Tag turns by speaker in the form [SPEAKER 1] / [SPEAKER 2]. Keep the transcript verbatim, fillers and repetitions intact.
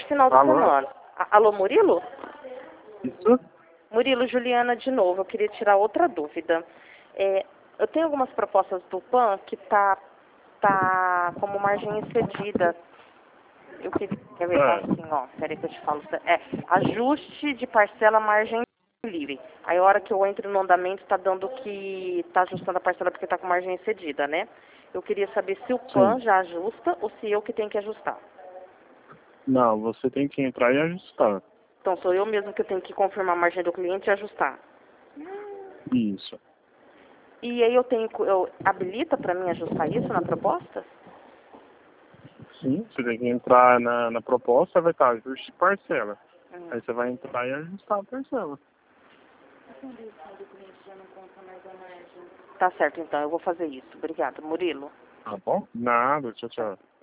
[SPEAKER 1] final de
[SPEAKER 2] Alô?
[SPEAKER 1] semana. A- Alô, Murilo?
[SPEAKER 2] Isso?
[SPEAKER 1] Murilo, Juliana de novo. Eu queria tirar outra dúvida. É, eu tenho algumas propostas do P A N que tá, tá como margem excedida. Eu queria ver
[SPEAKER 2] É.
[SPEAKER 1] assim, ó. Peraí que eu te falo. É, ajuste de parcela margem livre. Aí a hora que eu entro no andamento tá dando que tá ajustando a parcela porque tá com margem excedida, né? Eu queria saber se o P A N
[SPEAKER 2] Sim.
[SPEAKER 1] já ajusta ou se eu que tenho que ajustar.
[SPEAKER 2] Não, você tem que entrar e ajustar.
[SPEAKER 1] Então sou eu mesmo que tenho que confirmar a margem do cliente e ajustar.
[SPEAKER 2] Isso.
[SPEAKER 1] E aí eu tenho, eu, habilita para mim ajustar isso na proposta?
[SPEAKER 2] Sim, você tem que entrar na, na proposta, vai estar ajuste de parcela.
[SPEAKER 1] Hum.
[SPEAKER 2] Aí você vai entrar e ajustar a parcela.
[SPEAKER 1] Tá certo então, eu vou fazer isso. Obrigada, Murilo.
[SPEAKER 2] Tá bom? Nada, tchau, tchau.